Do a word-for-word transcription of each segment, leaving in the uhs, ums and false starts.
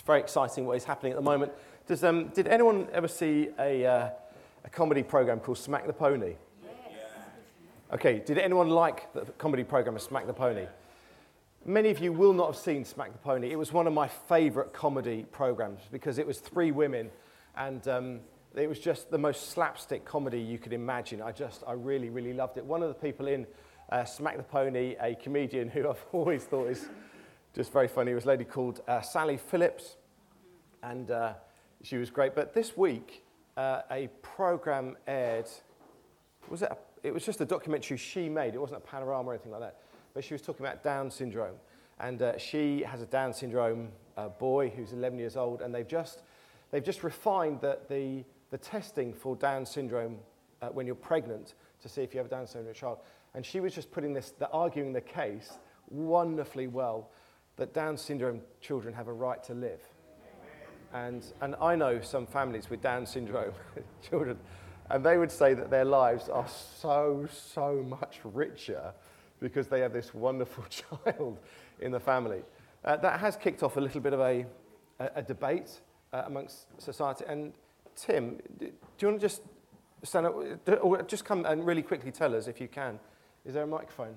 very exciting what is happening at the moment. Does, um, did anyone ever see a, uh, a comedy program called Smack the Pony? Yes. Okay, did anyone like the comedy program of Smack the Pony? Many of you will not have seen Smack the Pony. It was one of my favourite comedy programs because it was three women and um, it was just the most slapstick comedy you could imagine. I just, I really, really loved it. One of the people in uh, Smack the Pony, a comedian who I've always thought is just very funny, was a lady called uh, Sally Phillips, and uh, she was great. But this week, uh, a program aired. Was it? A, it was just a documentary she made. It wasn't a panorama or anything like that. But she was talking about Down syndrome, and uh, she has a Down syndrome uh, boy who's eleven years old, and they've just they've just refined that the the testing for Down syndrome uh, when you're pregnant to see if you have Down syndrome in a child. And she was just putting this, the, arguing the case wonderfully well, that Down syndrome children have a right to live. And, and I know some families with Down syndrome children, and they would say that their lives are so, so much richer because they have this wonderful child in the family. Uh, that has kicked off a little bit of a, a, a debate uh, amongst society. And Tim, do you want to just stand up, or just come and really quickly tell us if you can? Is there a microphone?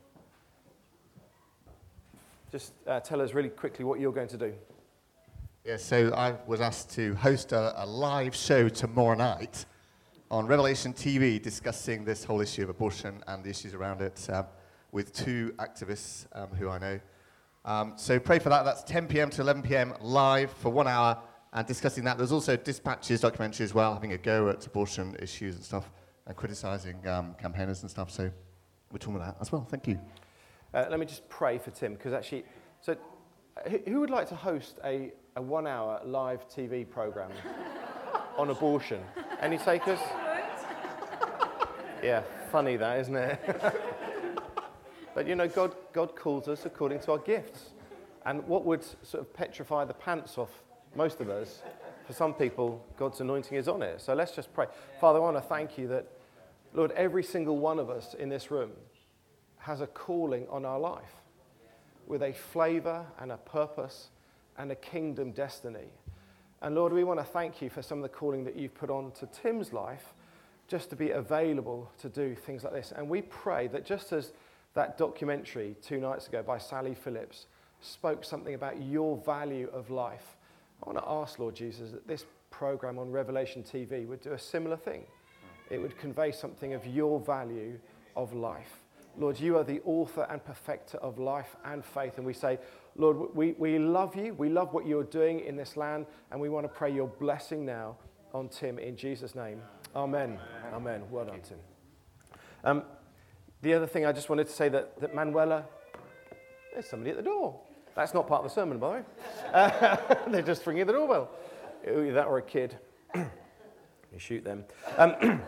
Just uh, tell us really quickly what you're going to do. Yeah, so I was asked to host a, a live show tomorrow night on Revelation T V discussing this whole issue of abortion and the issues around it um, with two activists um, who I know. Um, so pray for that. That's ten p.m. to eleven p.m. live for one hour and discussing that. There's also Dispatches documentary as well, having a go at abortion issues and stuff and criticising um, campaigners and stuff. So we're talking about that as well. Thank you. Uh, let me just pray for Tim, because actually, so uh, who, who would like to host a, a one-hour live T V programme on abortion? Any takers? Yeah, funny that, isn't it? But you know, God, God calls us according to our gifts. And what would sort of petrify the pants off most of us, for some people, God's anointing is on it. So let's just pray. Father, I want to thank you that, Lord, every single one of us in this room has a calling on our life with a flavour and a purpose and a kingdom destiny. And Lord, we want to thank you for some of the calling that you've put on to Tim's life just to be available to do things like this. And we pray that just as that documentary two nights ago by Sally Phillips spoke something about your value of life, I want to ask, Lord Jesus, that this program on Revelation T V would do a similar thing. It would convey something of your value of life. Lord, you are the author and perfecter of life and faith. And we say, Lord, we, we love you. We love what you're doing in this land. And we want to pray your blessing now on Tim in Jesus' name. Amen. Amen. Amen. Well done, Tim. Um, the other thing I just wanted to say that, that Manuela, there's somebody at the door. That's not part of the sermon, by the way. Uh, they're just ringing the doorbell. Either that or a kid. You shoot them. Um,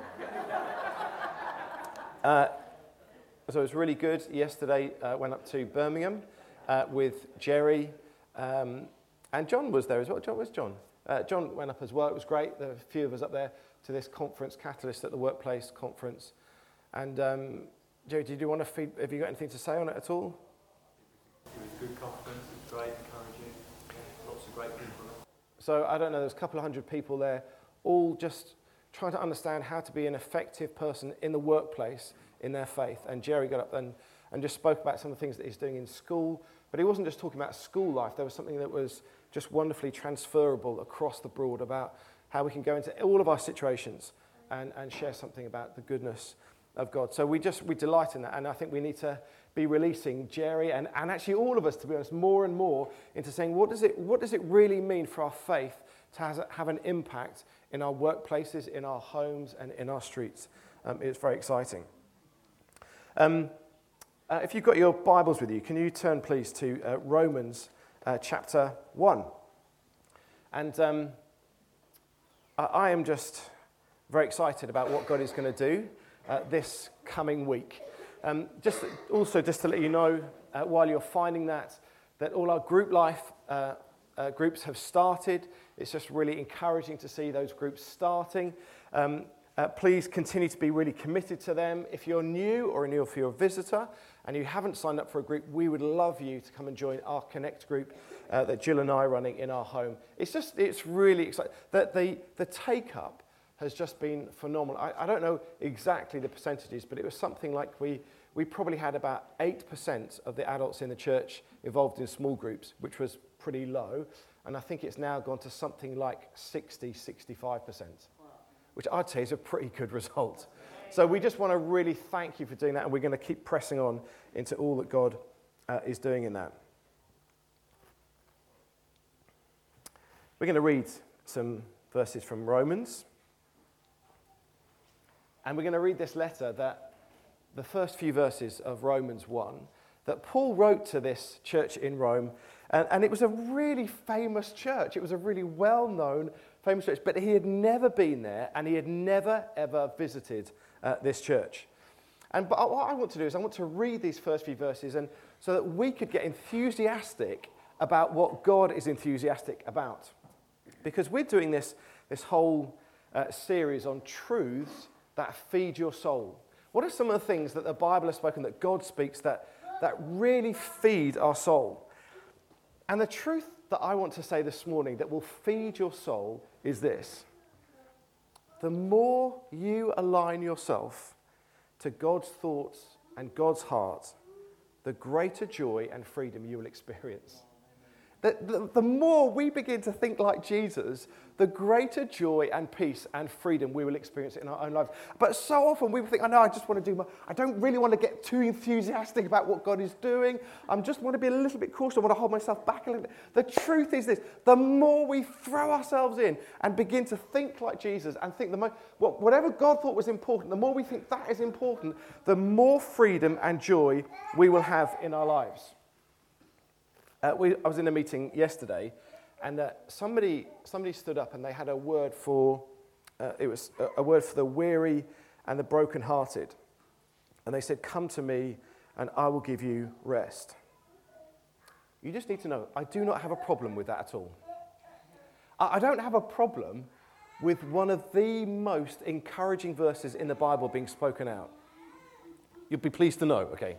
uh, so it was really good. Yesterday, I uh, went up to Birmingham uh, with Jerry, um, and John was there as well. John, where's John? Uh, John went up as well. It was great. There were a few of us up there to this conference, Catalyst at the Workplace Conference. And um, Jerry, did you want to feed, have you got anything to say on it at all? It was a good conference, it was great, encouraging, lots of great people. So I don't know, there's a couple of hundred people there, all just trying to understand how to be an effective person in the workplace in their faith. And Jerry got up and, and just spoke about some of the things that he's doing in school, but he wasn't just talking about school life, there was something that was just wonderfully transferable across the board about how we can go into all of our situations and, and share something about the goodness of God. So we just, we delight in that, and I think we need to be releasing Jerry and, and actually all of us, to be honest, more and more into saying, what does it, what does it really mean for our faith to has, have an impact in our workplaces, in our homes, and in our streets? Um, it's very exciting. Um, uh, if you've got your Bibles with you, can you turn, please, to uh, Romans uh, chapter one? And um, I, I am just very excited about what God is going to do uh, this coming week. Um, just also, just to let you know, uh, while you're finding that, that all our group life uh, uh, groups have started. It's just really encouraging to see those groups starting. Um, Uh, please continue to be really committed to them. If you're new or if you're a visitor and you haven't signed up for a group, we would love you to come and join our Connect group uh, that Jill and I are running in our home. It's just, it's really exciting. The, the, the take-up has just been phenomenal. I, I don't know exactly the percentages, but it was something like we, we probably had about eight percent of the adults in the church involved in small groups, which was pretty low. And I think it's now gone to something like sixty, sixty-five percent. Which I'd say is a pretty good result. So we just want to really thank you for doing that, and we're going to keep pressing on into all that God uh, is doing in that. We're going to read some verses from Romans, and we're going to read this letter, that the first few verses of Romans one, that Paul wrote to this church in Rome, and, and it was a really famous church. It was a really well-known famous church, but he had never been there, and he had never, ever visited uh, this church. And but what I want to do is I want to read these first few verses, and so that we could get enthusiastic about what God is enthusiastic about. Because we're doing this, this whole uh, series on truths that feed your soul. What are some of the things that the Bible has spoken, that God speaks, that, that really feed our soul? And the truth that I want to say this morning that will feed your soul is this: the more you align yourself to God's thoughts and God's heart, the greater joy and freedom you will experience. The, the, the more we begin to think like Jesus, the greater joy and peace and freedom we will experience in our own lives. But so often we think, I know, I just want to do my, I don't really want to get too enthusiastic about what God is doing. I just want to be a little bit cautious. I want to hold myself back a little bit. The truth is this: the more we throw ourselves in and begin to think like Jesus and think the mo- whatever God thought was important, the more we think that is important, the more freedom and joy we will have in our lives. Uh, we, I was in a meeting yesterday, and uh, somebody somebody stood up and they had a word for uh, it was a, a word for the weary and the brokenhearted, and they said, "Come to me, and I will give you rest." You just need to know, I do not have a problem with that at all. I, I don't have a problem with one of the most encouraging verses in the Bible being spoken out. You'll be pleased to know, okay?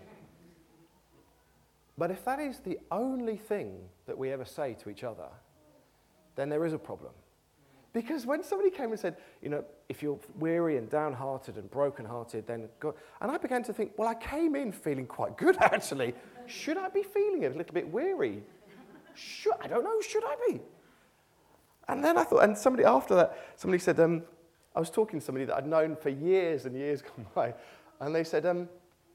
But if that is the only thing that we ever say to each other, then there is a problem. Because when somebody came and said, you know, if you're weary and downhearted and brokenhearted, then God... And I began to think, well, I came in feeling quite good, actually. Should I be feeling a little bit weary? Should, I don't know, should I be? And then I thought, and somebody after that, somebody said, um, I was talking to somebody that I'd known for years and years gone by, and they said, um,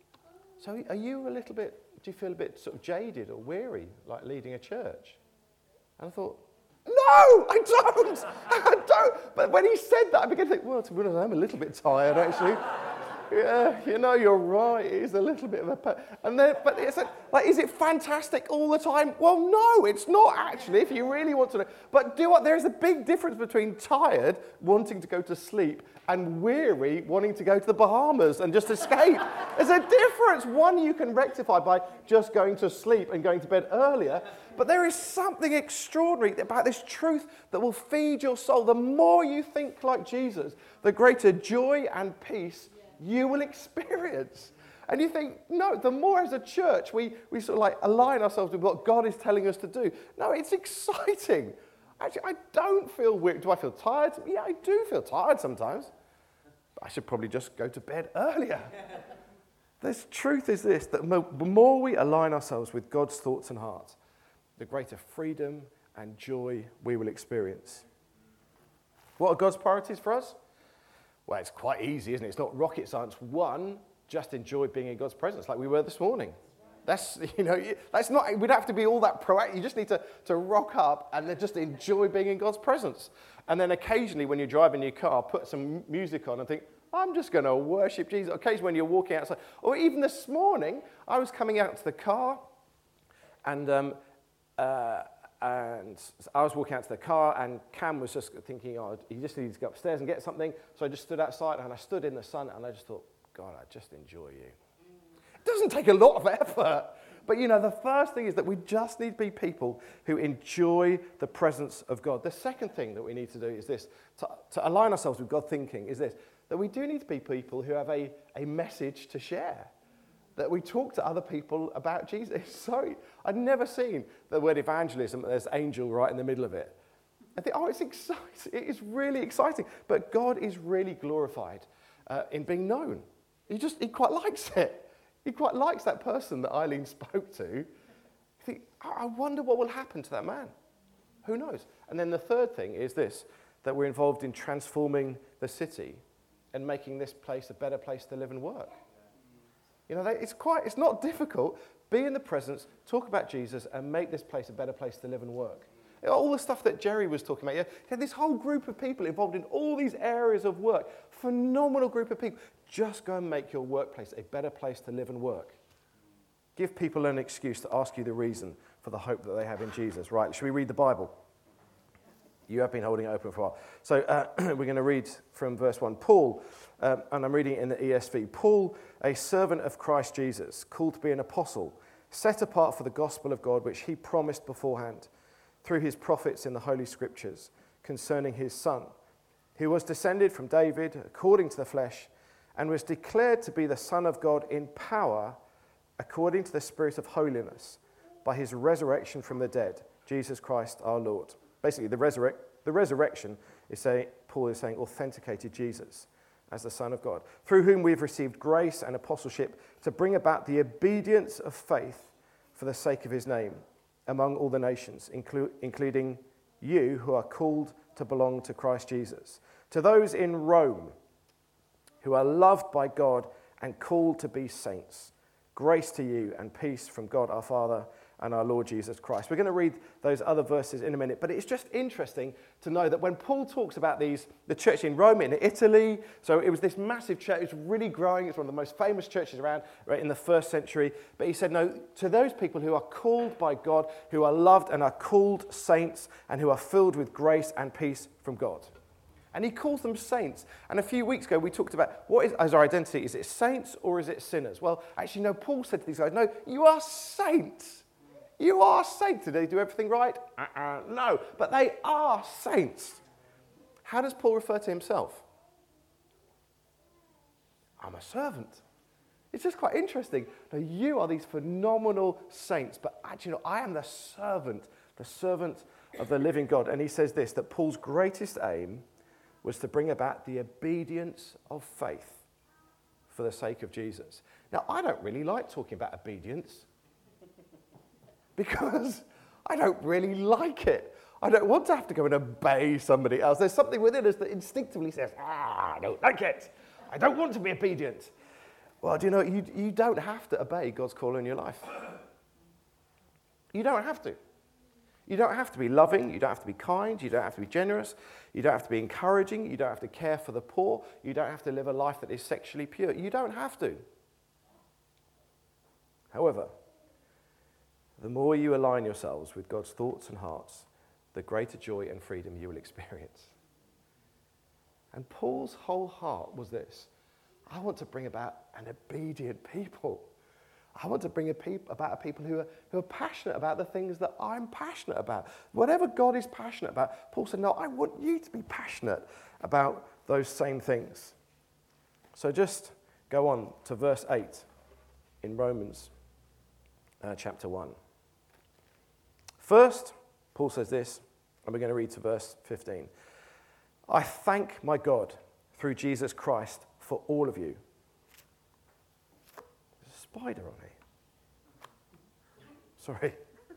so are you a little bit... do you feel a bit sort of jaded or weary, like leading a church? And I thought, no, I don't, I don't. But when he said that, I began to think, well, to be honest, I'm a little bit tired, actually. Yeah, you know, you're right, it is a little bit of a... Pa-. And then, but it's like, like, is it fantastic all the time? Well, no, it's not actually, if you really want to know. But do you know what? There's a big difference between tired, wanting to go to sleep, and weary, wanting to go to the Bahamas and just escape. There's a difference. One you can rectify by just going to sleep and going to bed earlier. But there is something extraordinary about this truth that will feed your soul. The more you think like Jesus, the greater joy and peace you will experience. And you think, no, the more as a church we, we sort of like align ourselves with what God is telling us to do. No, it's exciting. Actually, I don't feel weird. Do I feel tired? Yeah, I do feel tired sometimes. But I should probably just go to bed earlier. The truth is this, that the more we align ourselves with God's thoughts and heart, the greater freedom and joy we will experience. What are God's priorities for us? Well, it's quite easy, isn't it? It's not rocket science. One, just enjoy being in God's presence like we were this morning. That's, you know, that's not, we don't have to be all that proactive. You just need to, to rock up and then just enjoy being in God's presence. And then occasionally when you're driving your car, put some music on and think, I'm just going to worship Jesus. Occasionally when you're walking outside, or even this morning, I was coming out to the car and um, uh, and I was walking out to the car and Cam was just thinking, oh, he just needs to go upstairs and get something. So I just stood outside and I stood in the sun and I just thought, God, I just enjoy you. It doesn't take a lot of effort. But, you know, the first thing is that we just need to be people who enjoy the presence of God. The second thing that we need to do is this, to, to align ourselves with God thinking, is this, that we do need to be people who have a, a message to share, that we talk to other people about Jesus. It's so, I'd never seen the word evangelism, there's angel right in the middle of it. I think, oh, it's exciting. It is really exciting. But God is really glorified uh, in being known. He just, he quite likes it. He quite likes that person that Eileen spoke to. You think, I wonder what will happen to that man. Who knows? And then the third thing is this, that we're involved in transforming the city and making this place a better place to live and work. You know, it's quite, it's not difficult. Be in the presence, talk about Jesus, and make this place a better place to live and work. All the stuff that Jerry was talking about, yeah, you had this whole group of people involved in all these areas of work. Phenomenal group of people. Just go and make your workplace a better place to live and work. Give people an excuse to ask you the reason for the hope that they have in Jesus. Right, should we read the Bible? You have been holding it open for a while. So uh, we're going to read from verse one. Paul, um, and I'm reading it in the E S V. Paul, a servant of Christ Jesus, called to be an apostle, set apart for the gospel of God, which he promised beforehand through his prophets in the Holy Scriptures concerning his Son, who was descended from David according to the flesh, and was declared to be the Son of God in power according to the Spirit of holiness by his resurrection from the dead, Jesus Christ our Lord. Basically, the, resurrect, the resurrection is saying, Paul is saying, authenticated Jesus as the Son of God, through whom we've received grace and apostleship to bring about the obedience of faith for the sake of his name among all the nations, inclu- including you who are called to belong to Christ Jesus. To those in Rome who are loved by God and called to be saints, grace to you and peace from God our Father and our Lord Jesus Christ. We're going to read those other verses in a minute, but it's just interesting to know that when Paul talks about these, the church in Rome, in Italy, so it was this massive church, it's really growing, it's one of the most famous churches around right, in the first century, but he said, no, to those people who are called by God, who are loved and are called saints, and who are filled with grace and peace from God. And he calls them saints. And a few weeks ago, we talked about what is as our identity. Is it saints or is it sinners? Well, actually, no, Paul said to these guys, no, you are saints. You are saints. Did they do everything right? Uh-uh, no, but they are saints. How does Paul refer to himself? I'm a servant. It's just quite interesting. Now, you are these phenomenal saints, but actually, no, I am the servant, the servant of the living God. And he says this, that Paul's greatest aim was to bring about the obedience of faith for the sake of Jesus. Now, I don't really like talking about obedience because I don't really like it. I don't want to have to go and obey somebody else. There's something within us that instinctively says, ah, I don't like it. I don't want to be obedient. Well, do you know, you, you don't have to obey God's call in your life. You don't have to. You don't have to be loving, you don't have to be kind, you don't have to be generous, you don't have to be encouraging, you don't have to care for the poor, you don't have to live a life that is sexually pure. You don't have to. However, the more you align yourselves with God's thoughts and hearts, the greater joy and freedom you will experience. And Paul's whole heart was this: I want to bring about an obedient people. I want to bring a peop- about a people who are, who are passionate about the things that I'm passionate about. Whatever God is passionate about, Paul said, no, I want you to be passionate about those same things. So just go on to verse eight in Romans uh, chapter one. First, Paul says this, and we're going to read to verse fifteen. I thank my God through Jesus Christ for all of you. There's a spider on here. Sorry.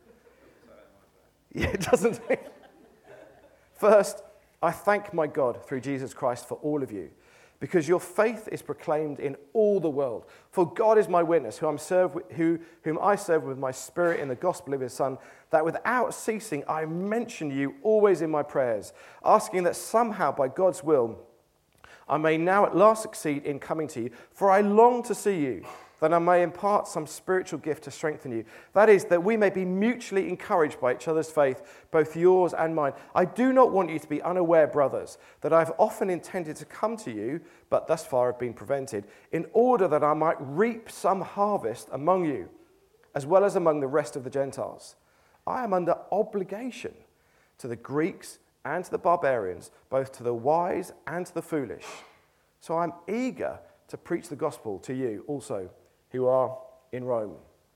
Yeah, it doesn't. First, I thank my God through Jesus Christ for all of you, because your faith is proclaimed in all the world. For God is my witness, who I'm serve, who, whom I serve with my spirit in the gospel of his Son, that without ceasing I mention you always in my prayers, asking that somehow by God's will I may now at last succeed in coming to you. For I long to see you, that I may impart some spiritual gift to strengthen you. That is, that we may be mutually encouraged by each other's faith, both yours and mine. I do not want you to be unaware, brothers, that I have often intended to come to you, but thus far have been prevented, in order that I might reap some harvest among you, as well as among the rest of the Gentiles. I am under obligation to the Greeks and to the barbarians, both to the wise and to the foolish. So I'm eager to preach the gospel to you also who are in Rome.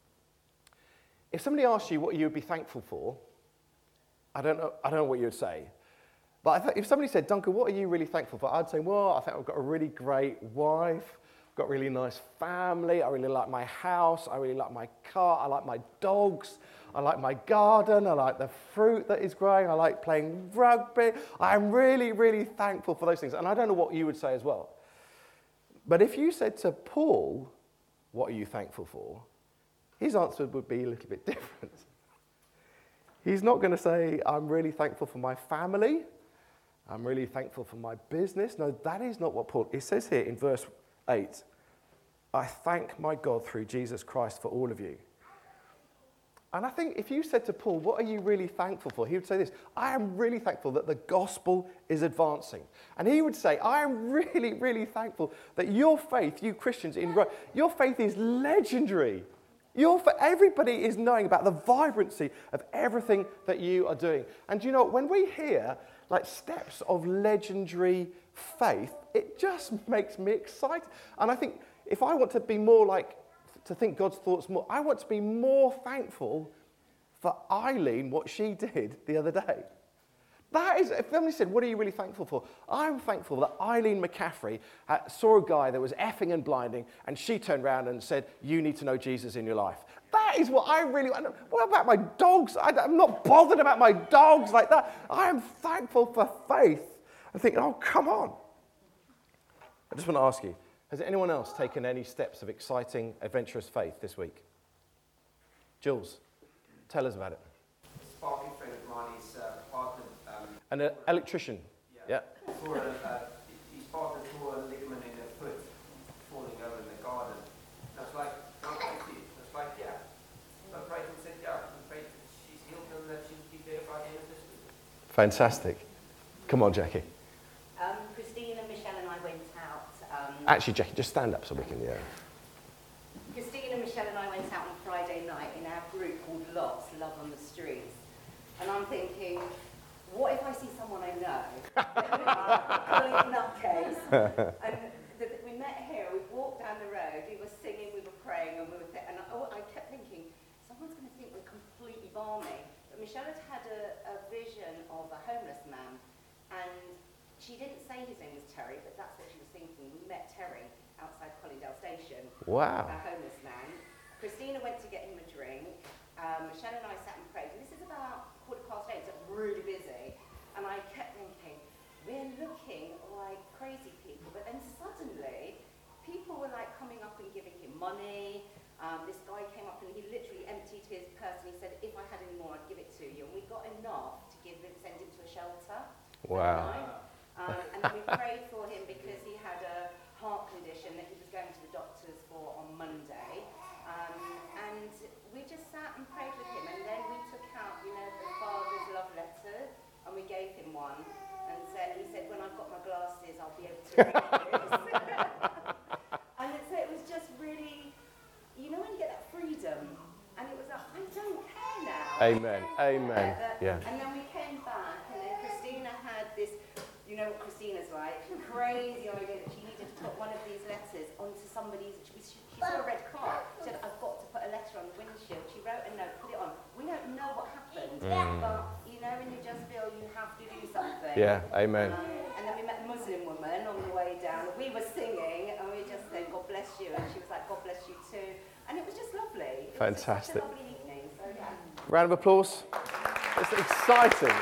If somebody asked you what you would be thankful for, I don't know, I don't know what you would say. But I th- if somebody said, Duncan, what are you really thankful for? I'd say, well, I think I've got a really great wife, I've got a really nice family, I really like my house, I really like my car, I like my dogs, I like my garden, I like the fruit that is growing, I like playing rugby. I'm really, really thankful for those things. And I don't know what you would say as well. But if you said to Paul, what are you thankful for? His answer would be a little bit different. He's not going to say, I'm really thankful for my family. I'm really thankful for my business. No, that is not what Paul, it says here in verse eight, I thank my God through Jesus Christ for all of you. And I think if you said to Paul, what are you really thankful for? He would say this, I am really thankful that the gospel is advancing. And he would say, I am really, really thankful that your faith, you Christians in Rome, your faith is legendary. Your, everybody is knowing about the vibrancy of everything that you are doing. And you know, when we hear like steps of legendary faith, it just makes me excited. And I think if I want to be more like, to think God's thoughts more, I want to be more thankful for Eileen, what she did the other day. That is, if somebody said, what are you really thankful for? I'm thankful that Eileen McCaffrey uh, saw a guy that was effing and blinding, and she turned around and said, you need to know Jesus in your life. That is what I really, what about my dogs? I, I'm not bothered about my dogs like that. I am thankful for faith. I think, oh, come on. I just want to ask you, has anyone else taken any steps of exciting, adventurous faith this week? Jules, tell us about it. A sparking friend of mine, his uh, partner... Um, An uh, electrician. Yeah. yeah. Tore a, uh, his partner tore a ligament in her foot, falling over in the garden. And I was like, I'll pray for you. I was like, yeah. So I prayed and said, yeah, I prayed that she's healed and that she'll be better by the end of this week. Fantastic. Come on, Jackie. Um, Christine and Michelle and I went out. Um, Actually, Jackie, just stand up so we can, yeah. Christine and Michelle and I went out on Friday night in our group called Lots, Love on the Streets. And I'm thinking, what if I see someone I know? Calling it nutcase. And the, we met here, we walked down the road, we were singing, we were praying, and we were th- and I, oh, I kept thinking, someone's going to think we're completely balmy. But Michelle had had a, a vision of a homeless man, and she didn't say his name was Terry, but that's what she was thinking. We met Terry outside Collingdale Station. Wow. A homeless man. Christina went to get him a drink. Um, Michelle and I sat and prayed. And this is about quarter past eight, so really busy. And I kept thinking, we're looking like crazy people. But then suddenly, people were like coming up and giving him money. Um, this guy came up and he literally emptied his purse and he said, if I had any more, I'd give it to you. And we got enough to give him, send him to a shelter. Wow. Um, and then we prayed for him because he had a heart condition that he was going to the doctors for on Monday. Um, and we just sat and prayed with him. And then we took out, you know, the Father's love letter, and we gave him one. And said, he said, when I've got my glasses, I'll be able to read this. And it, so it was just really, you know, when you get that freedom. And it was like, I don't care now. Amen. Amen. Uh, Yeah. And then we came back, and then Christina had this, you know what Christina's like, crazy idea that she needed to put one of these letters onto somebody's, she, she saw a red car, she said, I've got to put a letter on the windshield. She wrote a note, put it on. We don't know what happened, Mm. but you know, when you just feel you have to do something. Yeah, amen. Um, and then we met a Muslim woman on the way down. We were singing, and we just said, God bless you, and she was like, God bless you too. And it was just lovely. It Fantastic. was just such a lovely evening, so yeah. Round of applause. It's exciting.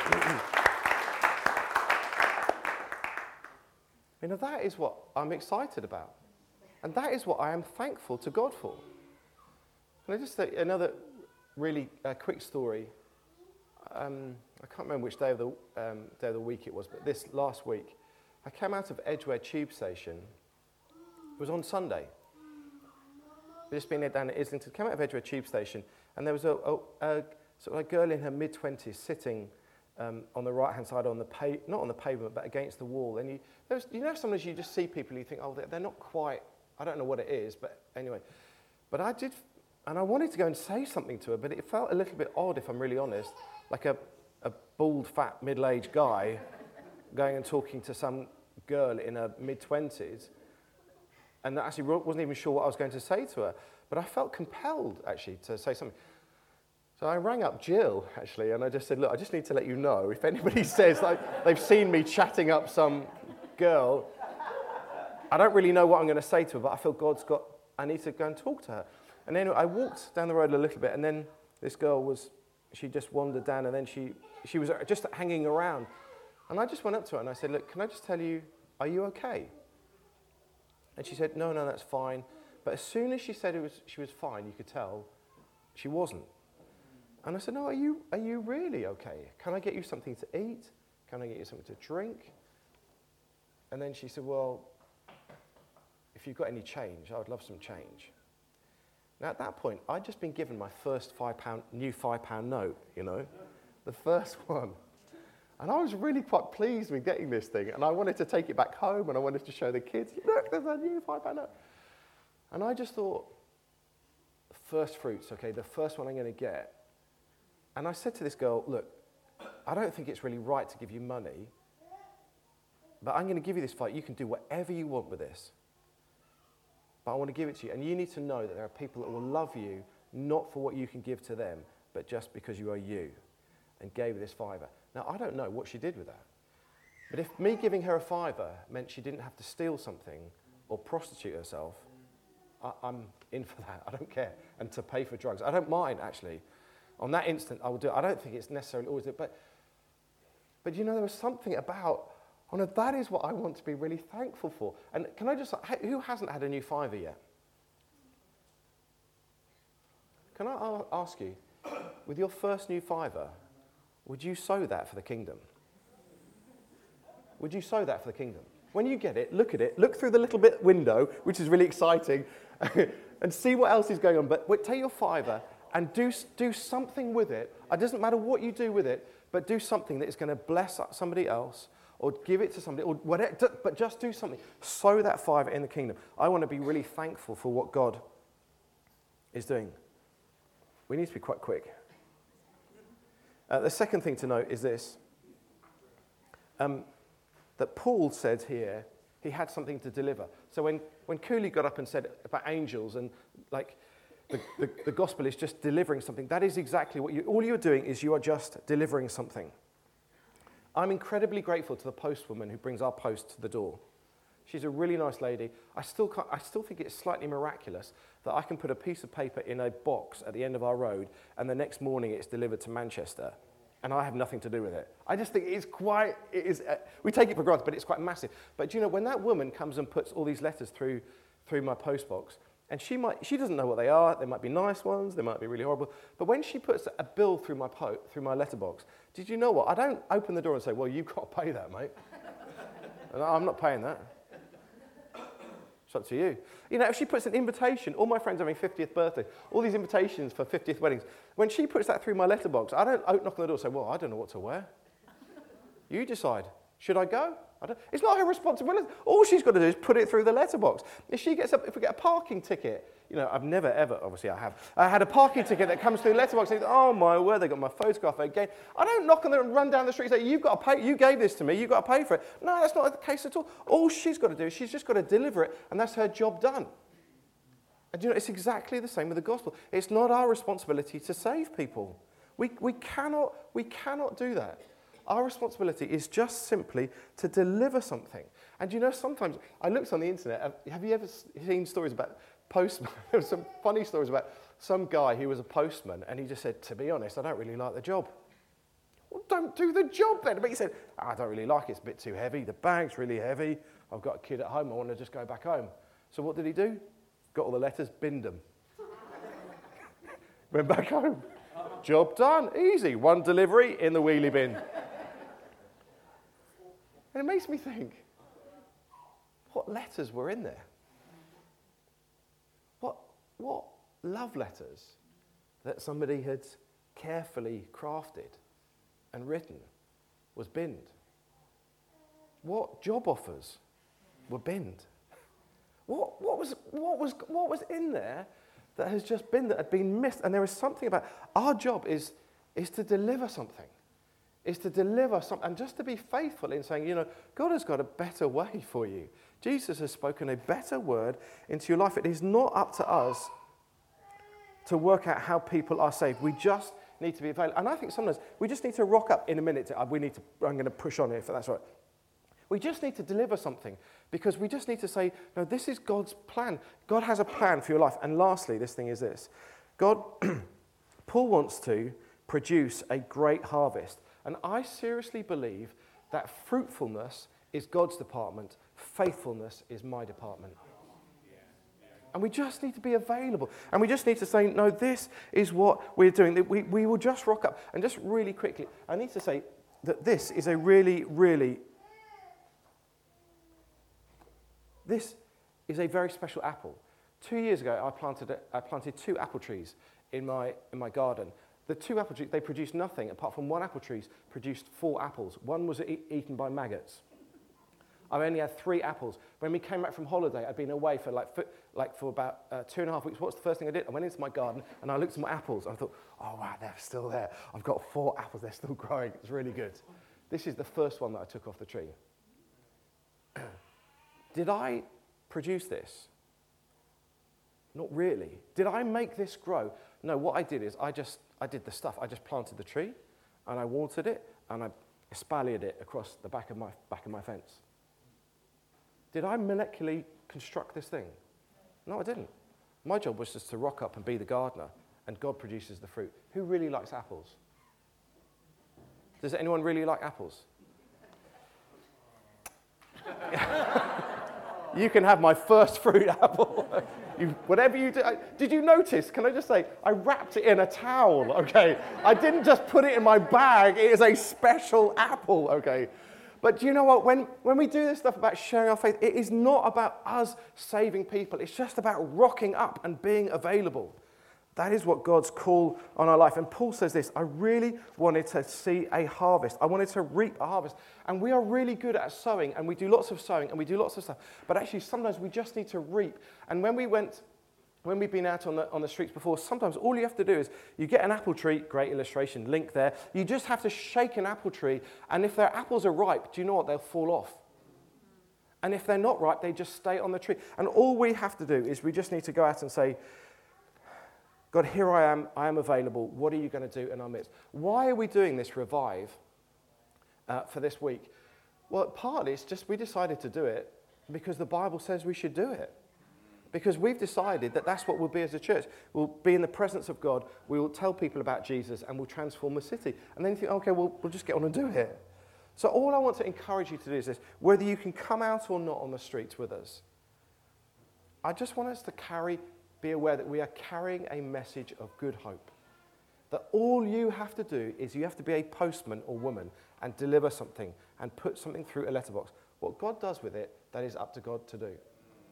You know, that is what I'm excited about. And that is what I am thankful to God for. Can I just say another really uh, quick story? Um, I can't remember which day of the um, day of the week it was, but this last week, I came out of Edgware Tube Station. It was on Sunday. We'd just been down at Islington. Came out of Edgware Tube Station, and there was a, a, a sort of a girl in her mid twenties sitting um, on the right hand side on the pa- not on the pavement, but against the wall. And you, there was, you know, sometimes you just see people, and you think, oh, they're, they're not quite. I don't know what it is, but anyway. But I did, and I wanted to go and say something to her, but it felt a little bit odd, if I'm really honest, like a, a bald, fat, middle-aged guy going and talking to some girl in her mid-twenties, and I actually wasn't even sure what I was going to say to her, but I felt compelled, actually, to say something. So I rang up Jill, actually, and I just said, look, I just need to let you know, if anybody says like, they've seen me chatting up some girl, I don't really know what I'm going to say to her, but I feel God's got, I need to go and talk to her. And anyway, I walked down the road a little bit, and then this girl was, she just wandered down, and then she, she was just hanging around. And I just went up to her, and I said, look, can I just tell you, are you okay? And she said, no, no, that's fine. But as soon as she said it was, she was fine, you could tell she wasn't. And I said, no, are you, are you really okay? Can I get you something to eat? Can I get you something to drink? And then she said, well, if you've got any change, I would love some change. Now, at that point, I'd just been given my first five pound, new five pound note, you know, the first one. And I was really quite pleased with getting this thing. And I wanted to take it back home, and I wanted to show the kids, look, there's a new five pound note. And I just thought, first fruits, okay, the first one I'm going to get. And I said to this girl, look, I don't think it's really right to give you money, but I'm going to give you this fight. You can do whatever you want with this. But I want to give it to you. And you need to know that there are people that will love you, not for what you can give to them, but just because you are you. And gave her this fiver. Now, I don't know what she did with that. But if me giving her a fiver meant she didn't have to steal something or prostitute herself, I, I'm in for that. I don't care. And to pay for drugs. I don't mind, actually. On that instant, I will do it. I don't think it's necessarily always it. But, but you know, there was something about, oh no, that is what I want to be really thankful for. And can I just, who hasn't had a new fiver yet? Can I ask you, with your first new fiver, would you sow that for the kingdom? Would you sow that for the kingdom? When you get it, look at it, look through the little bit window, which is really exciting, and see what else is going on. But wait, take your fiver and do, do something with it. It doesn't matter what you do with it, but do something that is going to bless somebody else, or give it to somebody, or whatever, but just do something. Sow that fiver in the kingdom. I want to be really thankful for what God is doing. We need to be quite quick. Uh, the second thing to note is this, um, that Paul said here, he had something to deliver. So when, when Cooley got up and said about angels and like the, the, the gospel is just delivering something, that is exactly what you, all you're doing is you are just delivering something. I'm incredibly grateful to the postwoman who brings our post to the door. She's a really nice lady. I still, can't, I still think it's slightly miraculous that I can put a piece of paper in a box at the end of our road and the next morning it's delivered to Manchester and I have nothing to do with it. I just think it's quite, it is, uh, we take it for granted, but it's quite massive. But do you know, when that woman comes and puts all these letters through, through my post box, and she might, she doesn't know what they are, they might be nice ones, they might be really horrible, but when she puts a bill through my, po- through my letterbox, did you know what? I don't open the door and say, well, you've got to pay that, mate. And I'm not paying that. It's up to you. You know, if she puts an invitation, all my friends are having fiftieth birthday, all these invitations for fiftieth weddings, when she puts that through my letterbox, I don't knock on the door and say, well, I don't know what to wear. You decide. Should I go? I don't. It's not her responsibility. All she's got to do is put it through the letterbox. If she gets up, if we get a parking ticket, you know, I've never ever, obviously I have, I had a parking ticket that comes through the letterbox and oh my word, they got my photograph again. I don't knock on there and run down the street and say, you've got to pay, you gave this to me, you've got to pay for it. No, that's not the case at all. All she's got to do is she's just got to deliver it and that's her job done. And you know, it's exactly the same with the gospel. It's not our responsibility to save people. We, we, cannot, we cannot do that. Our responsibility is just simply to deliver something. And you know, sometimes, I looked on the internet, have you ever seen stories about postmen? There were some funny stories about some guy who was a postman, and he just said, to be honest, I don't really like the job. Well, don't do the job then. But he said, oh, I don't really like it, it's a bit too heavy, the bag's really heavy, I've got a kid at home, I want to just go back home. So what did he do? Got all the letters, binned them. Went back home. Job done, easy, one delivery in the wheelie bin. And it makes me think, what letters were in there? What, what love letters that somebody had carefully crafted and written was binned? What job offers were binned? What, what, was, what, was, what was in there that has just been, that had been missed? And there is something about, our job is, is to deliver something. is to deliver something and just to be faithful in saying, you know, God has got a better way for you. Jesus has spoken a better word into your life. It is not up to us to work out how people are saved. We just need to be available. And I think sometimes we just need to rock up in a minute. To, uh, we need to, I'm going to push on here if that's right. We just need to deliver something because we just need to say, no, this is God's plan. God has a plan for your life. And lastly, this thing is this. God, Paul wants to produce a great harvest. And I seriously believe that fruitfulness is God's department. Faithfulness is my department. And we just need to be available. And we just need to say, no, this is what we're doing. We, we will just rock up. And just really quickly, I need to say that this is a really, really, this is a very special apple. Two years ago, I planted, a, I planted two apple trees in my, in my garden. The two apple trees, they produced nothing, apart from one apple tree produced four apples. One was e- eaten by maggots. I only had three apples. When we came back from holiday, I'd been away for like for, like for about uh, two and a half weeks. What's the first thing I did? I went into my garden and I looked at my apples. And I thought, oh, wow, they're still there. I've got four apples. They're still growing. It's really good. This is the first one that I took off the tree. Did I produce this? Not really. Did I make this grow? No, what I did is I just, I did the stuff. I just planted the tree and I watered it and I espaliered it across the back of my, back of my fence. Did I molecularly construct this thing? No, I didn't. My job was just to rock up and be the gardener, and God produces the fruit. Who really likes apples? Does anyone really like apples? You can have my first fruit apple. you, whatever you do. I, did you notice, can I just say, I wrapped it in a towel, okay? I didn't just put it in my bag. It is a special apple, okay? But do you know what? When, when we do this stuff about sharing our faith, it is not about us saving people. It's just about rocking up and being available. That is what God's call on our life. And Paul says this, I really wanted to see a harvest. I wanted to reap a harvest. And we are really good at sowing, and we do lots of sowing, and we do lots of stuff. But actually, sometimes we just need to reap. And when we went... When we've been out on the, on the streets before, sometimes all you have to do is you get an apple tree, great illustration, link there. You just have to shake an apple tree, and if their apples are ripe, do you know what? They'll fall off. And if they're not ripe, they just stay on the tree. And all we have to do is we just need to go out and say, God, here I am. I am available. What are you going to do in our midst? Why are we doing this revive uh, for this week? Well, partly it's just we decided to do it because the Bible says we should do it. Because we've decided that that's what we'll be as a church. We'll be in the presence of God. We will tell people about Jesus and we'll transform the city. And then you think, okay, well, we'll just get on and do it. So all I want to encourage you to do is this. Whether you can come out or not on the streets with us, I just want us to carry, be aware that we are carrying a message of good hope. That all you have to do is you have to be a postman or woman and deliver something and put something through a letterbox. What God does with it, that is up to God to do.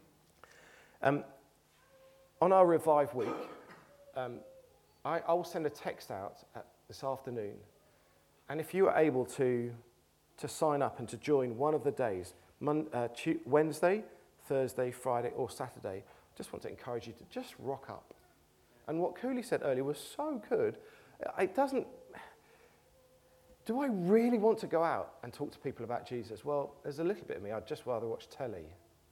Um, on our Revive Week, um, I, I will send a text out at, this afternoon. And if you are able to, to sign up and to join one of the days, Mon, uh, tu- Wednesday, Thursday, Friday, or Saturday, I just want to encourage you to just rock up. And what Cooley said earlier was so good. It doesn't... Do I really want to go out and talk to people about Jesus? Well, there's a little bit of me. I'd just rather watch telly.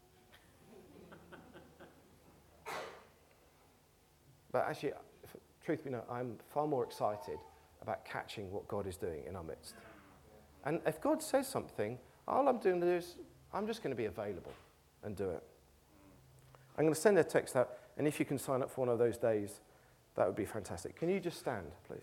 But actually, truth be known, I'm far more excited about catching what God is doing in our midst. And if God says something, all I'm doing is I'm just going to be available and do it. I'm going to send a text out, and if you can sign up for one of those days, that would be fantastic. Can you just stand, please?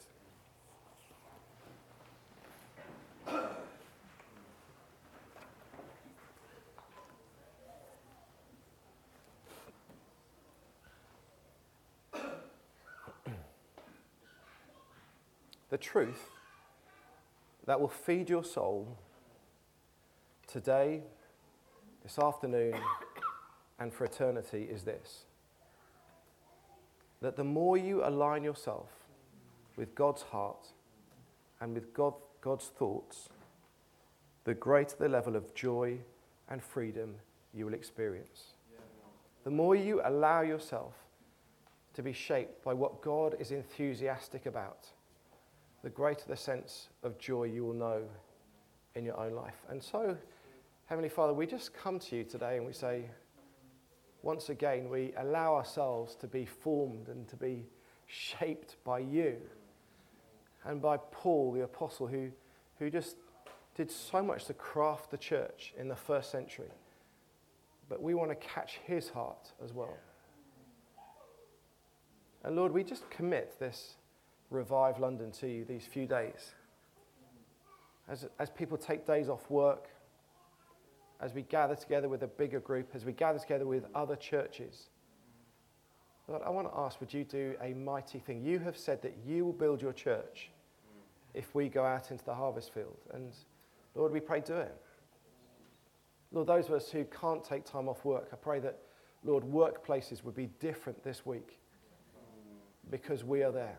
The truth that will feed your soul today, this afternoon, and for eternity is this. That the more you align yourself with God's heart and with God, God's thoughts, the greater the level of joy and freedom you will experience. The more you allow yourself to be shaped by what God is enthusiastic about, the greater the sense of joy you will know in your own life. And so, Heavenly Father, we just come to you today and we say, once again, we allow ourselves to be formed and to be shaped by you and by Paul, the apostle, who, who just did so much to craft the church in the first century. But we want to catch his heart as well. And Lord, we just commit this Revive London to you these few days. As, as people take days off work, as we gather together with a bigger group, as we gather together with other churches. Lord, I want to ask, would you do a mighty thing? You have said that you will build your church if we go out into the harvest field. And Lord, we pray do it. Lord, those of us who can't take time off work, I pray that, Lord, workplaces would be different this week because we are there.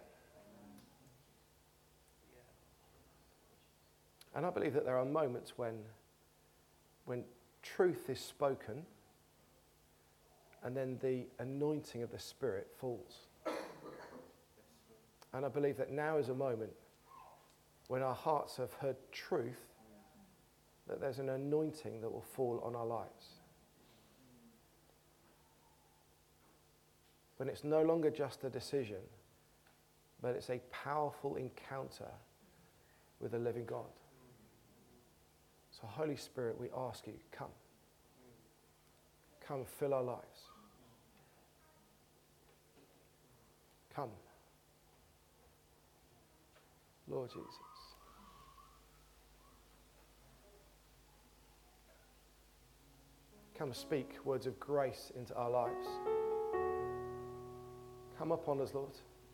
And I believe that there are moments when when truth is spoken and then the anointing of the Spirit falls. And I believe that now is a moment when our hearts have heard truth, that there's an anointing that will fall on our lives. When it's no longer just a decision, but it's a powerful encounter with the living God. So Holy Spirit, we ask you, come. Come, fill our lives. Come. Lord Jesus. Come speak words of grace into our lives. Come upon us, Lord.